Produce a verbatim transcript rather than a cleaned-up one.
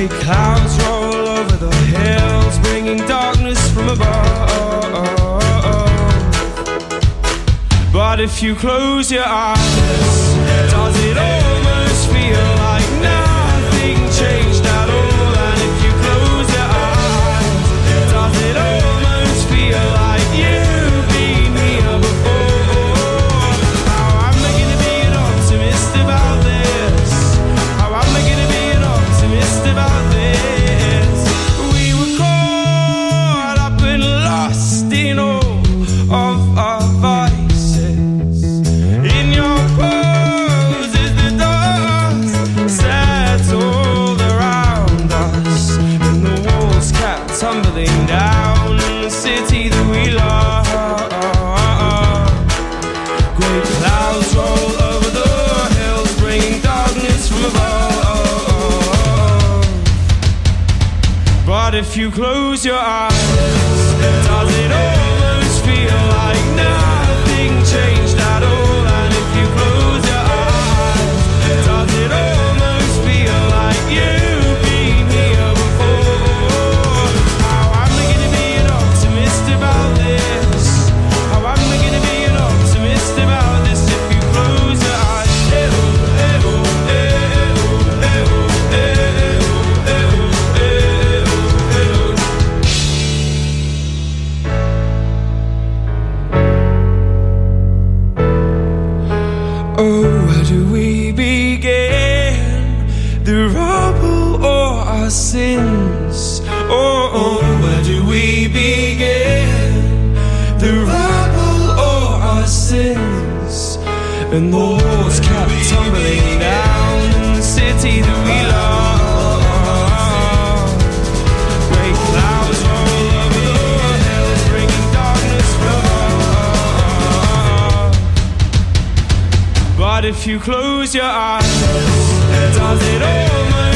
Grey clouds roll over the hills, bringing darkness from above. But if you close your eyes, does it almost feel like nothing changed at all? And if you close your eyes, does it almost feel like you've been here before? How am I gonna be an optimist about this? How am I gonna be an optimist about this? We were caught up and lost in all of our vices. In your pose is the dust settled around us, and the walls kept tumbling down in the city that we love. Great clouds roll over the hills, bringing darkness from above. But if you close your eyes, does it almost feel like nothing changed at all? And if you close your eyes, does it almost feel like you've been here before? How am I gonna be an optimist about this? How am I gonna be an optimist about this if you close your eyes? Oh, where do we begin? The rubble or our sins? Oh, oh, where do we begin? The rubble or our sins? And the walls kept tumbling down in the city that we love. Great clouds roll over the hills, bringing darkness from above. But if you close your eyes, does it almost